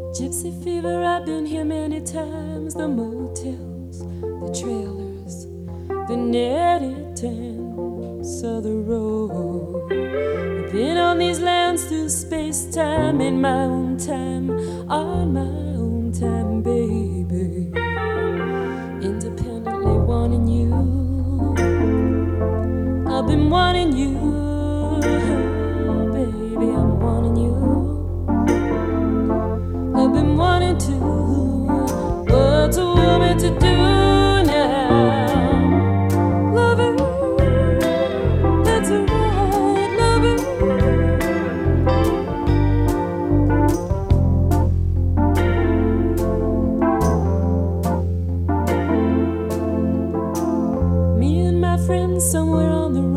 Gypsy fever, I've been here many times. The motels, the trailers, the netted tents of the road. I've been on these lands through space-time in my own time, on my own time, baby. Independently wanting you, I've been wanting you, baby, I'm wanting you. I've been wanting to. What's a woman to do?